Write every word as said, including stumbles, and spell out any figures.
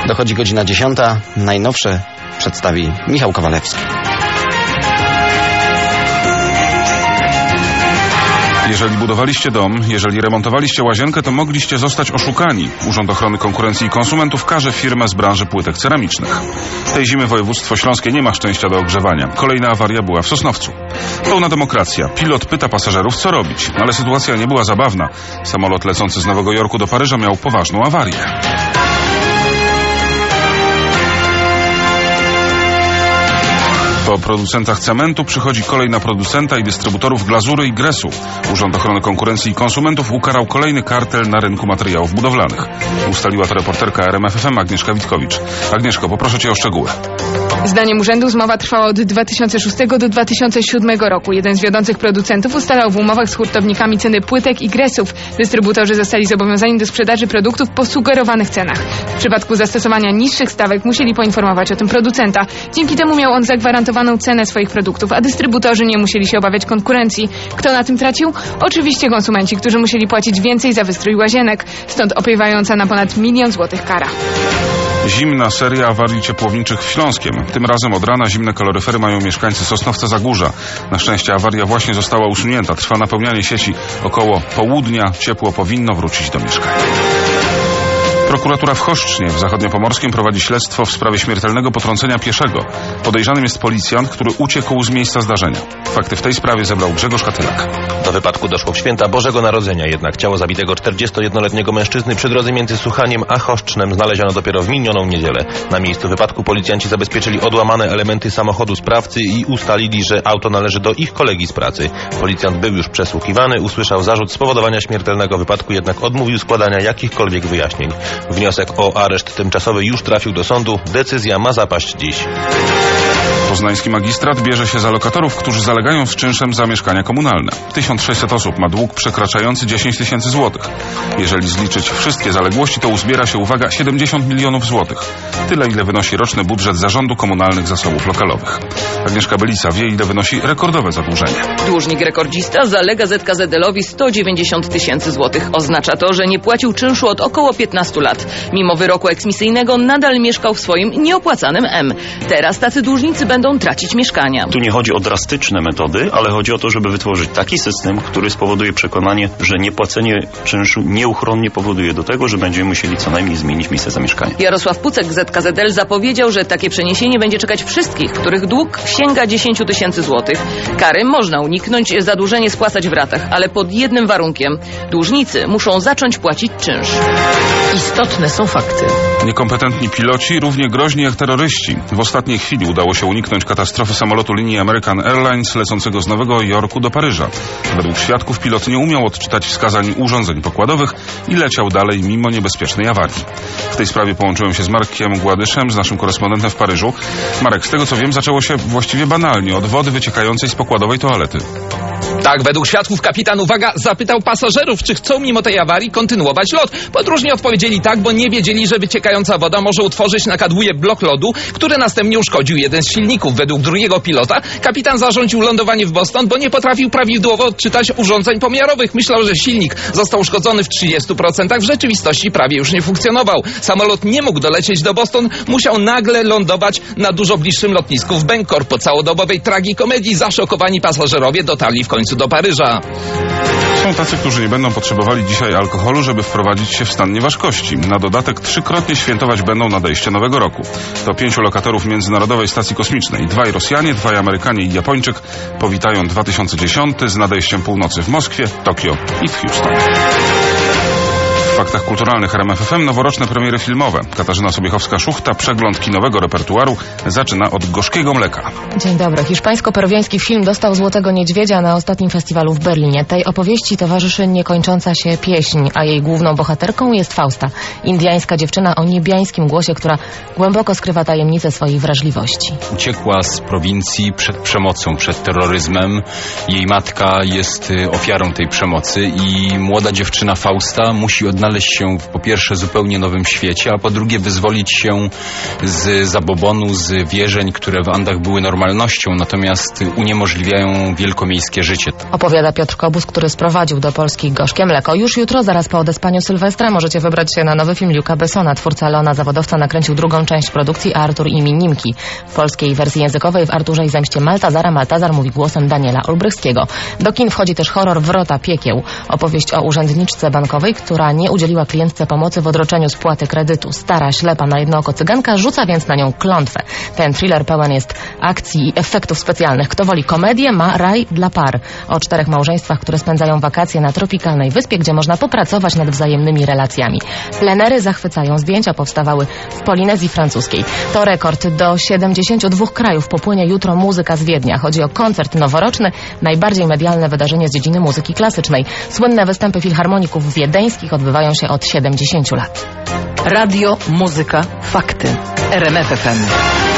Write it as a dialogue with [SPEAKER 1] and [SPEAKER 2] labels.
[SPEAKER 1] Dochodzi godzina dziesiąta. Najnowsze przedstawi Michał Kowalewski.
[SPEAKER 2] Jeżeli budowaliście dom, jeżeli remontowaliście łazienkę, to mogliście zostać oszukani. Urząd Ochrony Konkurencji i Konsumentów karze firmę z branży płytek ceramicznych. Tej zimy województwo śląskie nie ma szczęścia do ogrzewania. Kolejna awaria była w Sosnowcu. Pełna demokracja. Pilot pyta pasażerów, co robić. Ale sytuacja nie była zabawna. Samolot lecący z Nowego Jorku do Paryża miał poważną awarię. Po producentach cementu przychodzi kolej na producenta i dystrybutorów glazury i gresu. Urząd Ochrony Konkurencji i Konsumentów ukarał kolejny kartel na rynku materiałów budowlanych. Ustaliła to reporterka R M F F M Agnieszka Witkowicz. Agnieszko, poproszę Cię o szczegóły.
[SPEAKER 3] Zdaniem urzędu zmowa trwała od dwa tysiące szóstego do dwa tysiące siódmego roku. Jeden z wiodących producentów ustalał w umowach z hurtownikami ceny płytek i gresów. Dystrybutorzy zostali zobowiązani do sprzedaży produktów po sugerowanych cenach. W przypadku zastosowania niższych stawek musieli poinformować o tym producenta. Dzięki temu miał on zagwarantowaną cenę swoich produktów, a dystrybutorzy nie musieli się obawiać konkurencji. Kto na tym tracił? Oczywiście konsumenci, którzy musieli płacić więcej za wystrój łazienek. Stąd opiewająca na ponad milion złotych kara.
[SPEAKER 2] Zimna seria awarii ciepłowniczych w Śląskiem. Tym razem od rana zimne kaloryfery mają mieszkańcy Sosnowca Zagórza. Na szczęście awaria właśnie została usunięta. Trwa napełnianie sieci. Około południa ciepło powinno wrócić do mieszkań. Prokuratura w Choszcznie w Zachodniopomorskiem prowadzi śledztwo w sprawie śmiertelnego potrącenia pieszego. Podejrzanym jest policjant, który uciekł z miejsca zdarzenia. Fakty w tej sprawie zebrał Grzegorz Katylak.
[SPEAKER 4] Do wypadku doszło w święta Bożego Narodzenia, jednak ciało zabitego czterdziestojednoletniego mężczyzny przy drodze między Suchaniem a Choszcznem znaleziono dopiero w minioną niedzielę. Na miejscu wypadku policjanci zabezpieczyli odłamane elementy samochodu sprawcy i ustalili, że auto należy do ich kolegi z pracy. Policjant był już przesłuchiwany, usłyszał zarzut spowodowania śmiertelnego wypadku, jednak odmówił składania jakichkolwiek wyjaśnień. Wniosek o areszt tymczasowy już trafił do sądu. Decyzja ma zapaść dziś.
[SPEAKER 2] Poznański magistrat bierze się za lokatorów, którzy zalegają z czynszem za mieszkania komunalne. tysiąc sześćset osób ma dług przekraczający dziesięć tysięcy złotych. Jeżeli zliczyć wszystkie zaległości, to uzbiera się, uwaga, siedemdziesiąt milionów złotych. Tyle, ile wynosi roczny budżet Zarządu Komunalnych Zasobów Lokalowych. Agnieszka Belica wie, ile wynosi rekordowe zadłużenie.
[SPEAKER 5] Dłużnik rekordzista zalega Z K Z L-owi sto dziewięćdziesiąt tysięcy złotych. Oznacza to, że nie płacił czynszu od około piętnastu lat. Mimo wyroku eksmisyjnego nadal mieszkał w swoim nieopłacanym M. Teraz tacy dłużnicy będą tracić mieszkania.
[SPEAKER 6] Tu nie chodzi o drastyczne metody, ale chodzi o to, żeby wytworzyć taki system, który spowoduje przekonanie, że niepłacenie czynszu nieuchronnie powoduje do tego, że będziemy musieli co najmniej zmienić miejsce zamieszkania.
[SPEAKER 5] Jarosław Pucek z Z K Z L zapowiedział, że takie przeniesienie będzie czekać wszystkich, których dług sięga dziesięć tysięcy złotych. Kary można uniknąć, zadłużenie spłacać w ratach, ale pod jednym warunkiem. Dłużnicy muszą zacząć płacić czynsz.
[SPEAKER 7] Istotne są fakty.
[SPEAKER 2] Niekompetentni piloci równie groźni jak terroryści. W ostatniej chwili udało się uniknąć katastrofy samolotu linii American Airlines lecącego z Nowego Jorku do Paryża. Według świadków pilot nie umiał odczytać wskazań urządzeń pokładowych i leciał dalej mimo niebezpiecznej awarii. W tej sprawie połączyłem się z Markiem Gładyszem, z naszym korespondentem w Paryżu. Marek, z tego co wiem, zaczęło się właściwie banalnie, od wody wyciekającej z pokładowej toalety.
[SPEAKER 8] Tak, według świadków kapitan, uwaga, zapytał pasażerów, czy chcą mimo tej awarii kontynuować lot. Podróżni odpowiedzieli tak, bo nie wiedzieli, że wyciekająca woda może utworzyć na kadłubie blok lodu, który następnie uszkodził jeden z silników. Według drugiego pilota kapitan zarządził lądowanie w Boston, bo nie potrafił prawidłowo odczytać urządzeń pomiarowych. Myślał, że silnik został uszkodzony w trzydziestu procentach, w rzeczywistości prawie już nie funkcjonował. Samolot nie mógł dolecieć do Boston, musiał nagle lądować na dużo bliższym lotnisku w Bangkok. Po całodobowej tragikomedii zaszokowani pasażerowie dotarli w końcu do Paryża.
[SPEAKER 2] Są tacy, którzy nie będą potrzebowali dzisiaj alkoholu, żeby wprowadzić się w stan nieważkości. Na dodatek trzykrotnie świętować będą nadejście Nowego Roku. To pięciu lokatorów Międzynarodowej Stacji Kosmicznej. Dwaj Rosjanie, dwaj Amerykanie i Japończyk powitają dwa tysiące dziesiąty z nadejściem północy w Moskwie, Tokio i w Houston. W faktach kulturalnych R M F F M noworoczne premiery filmowe. Katarzyna Sobiechowska-Szuchta, przegląd kinowego repertuaru zaczyna od Gorzkiego Mleka.
[SPEAKER 7] Dzień dobry. Hiszpańsko-peruwiański film dostał Złotego Niedźwiedzia na ostatnim festiwalu w Berlinie. Tej opowieści towarzyszy niekończąca się pieśń, a jej główną bohaterką jest Fausta, indyjska dziewczyna o niebiańskim głosie, która głęboko skrywa tajemnicę swojej wrażliwości.
[SPEAKER 9] Uciekła z prowincji przed przemocą, przed terroryzmem. Jej matka jest ofiarą tej przemocy i młoda dziewczyna Fausta musi odnaleźć odnaleźć się po pierwsze w zupełnie nowym świecie, a po drugie wyzwolić się z zabobonu, z wierzeń, które w Andach były normalnością, natomiast uniemożliwiają wielkomiejskie życie.
[SPEAKER 7] Opowiada Piotr Kobus, który sprowadził do Polski gorzkie mleko. Już jutro, zaraz po odespaniu Sylwestra, możecie wybrać się na nowy film Luca Bessona. Twórca Leona Zawodowca nakręcił drugą część produkcji Artur i Minimki. W polskiej wersji językowej w Arturze i zemście Maltazara Maltazar mówi głosem Daniela Olbrychskiego. Do kin wchodzi też horror Wrota Piekieł. Opowieść o urzędniczce bankowej, która nie udzieliła klientce pomocy w odroczeniu spłaty kredytu. Stara, ślepa na jedno oko cyganka rzuca więc na nią klątwę. Ten thriller pełen jest akcji i efektów specjalnych. Kto woli komedię, ma Raj dla par. O czterech małżeństwach, które spędzają wakacje na tropikalnej wyspie, gdzie można popracować nad wzajemnymi relacjami. Plenery zachwycają. Zdjęcia powstawały w Polinezji Francuskiej. To rekord. Do siedemdziesięciu dwóch krajów popłynie jutro muzyka z Wiednia. Chodzi o koncert noworoczny, najbardziej medialne wydarzenie z dziedziny muzyki klasycznej. Słynne występy filharmoników wiedeńskich odbywają się od siedemdziesięciu lat.
[SPEAKER 10] Radio, muzyka, fakty. R M F F M.